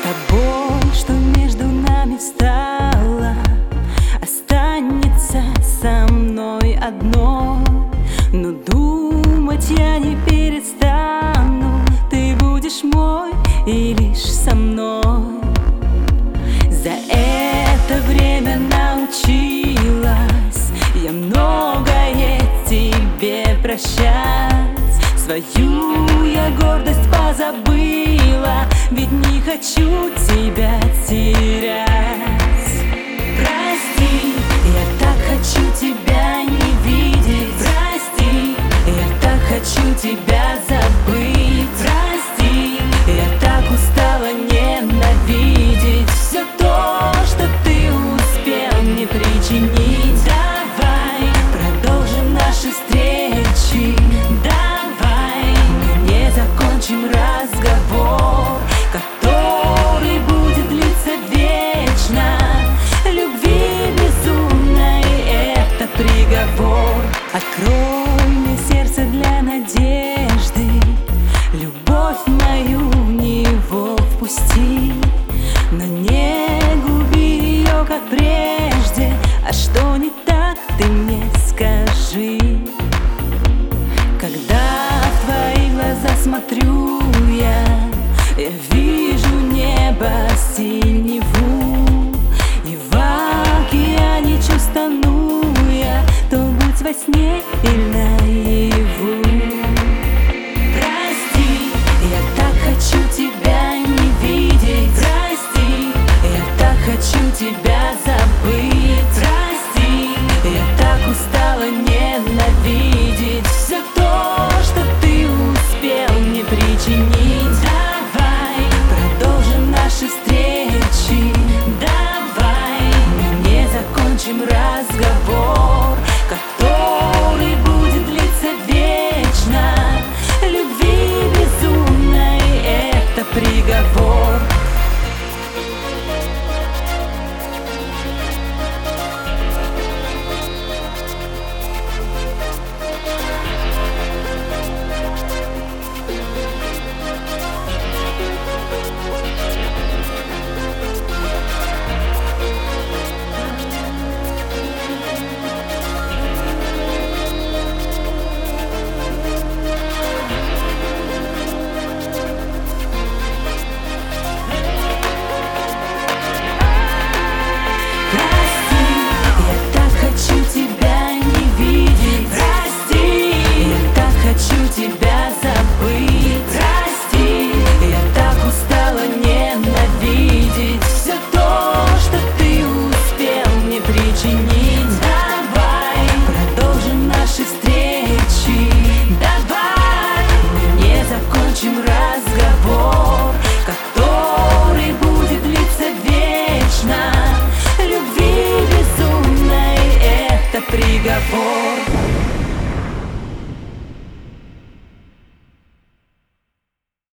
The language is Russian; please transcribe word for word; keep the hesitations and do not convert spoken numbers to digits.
боль, что между нами встала, останется со мной одной. Но думать я не перестану, ты будешь мой и лишь со мной. За это время научилась я многое тебе прощать. Свою я гордость позабыла, ведь не хочу тебя терять. Прости, я так хочу тебя не видеть. Прости, я так хочу тебя забыть. Прости, я так устала ненавидеть все то, что ты успел мне причинить. Давай продолжим наши встречи. Давай мы не закончим разговор, который будет длиться вечно. Любви безумной это приговор. Открой мне сердце для надежды, любовь мою в него впусти. Но не губи ее, как прежде. А что не так, ты мне скажи. Когда в твои глаза смотрю я,